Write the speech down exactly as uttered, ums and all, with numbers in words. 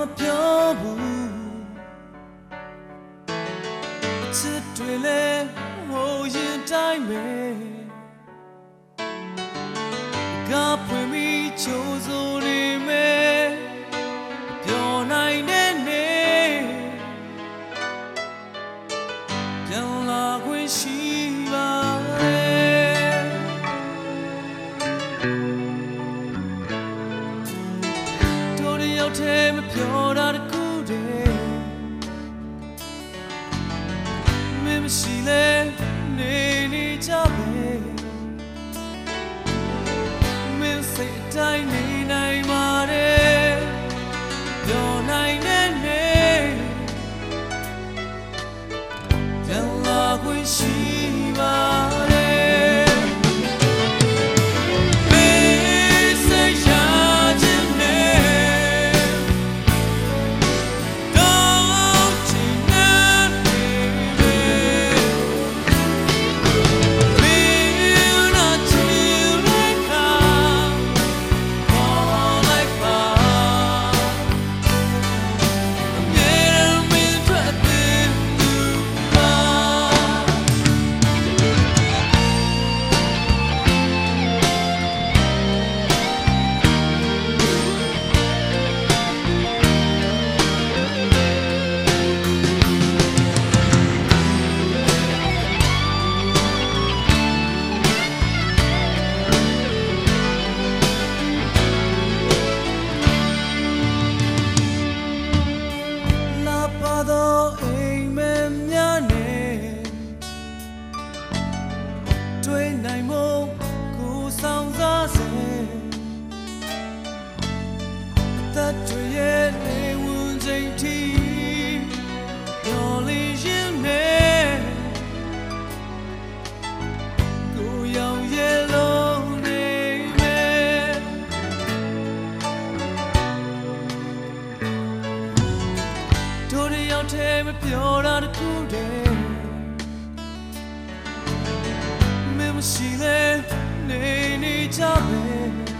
မပြောဘူးအချစ်တွေလဲဟိုရင်တိုင်းပဲကပွင့်ပြီးချိုးစိုးနေမယ်ပြောနိုင်တဲ့နေပြန်လာခွင့်ရှိပါတို့တယောက်တည်းမပြောတာတခုတည်းမင်းမရှိလဲနေနေကြပဲမင်းစိတ်တိုင်းနေနိုင်ပါတယ်ပြောနိုင်တဲ့နေပြန်လာခွင့်ရှိပါတယ်တွေ့နိုင်မို့ကိုဆောင်စားစေအသက်တွေရဲ့နေဝင်ချိန်ထိပြောလေးရင်နဲ့ကိုရောင်ရဲ့လုံးနေမယ်တို့တယောက်တည်းမပြောတာတခုတည်းမရှိလဲနေနေကြပဲ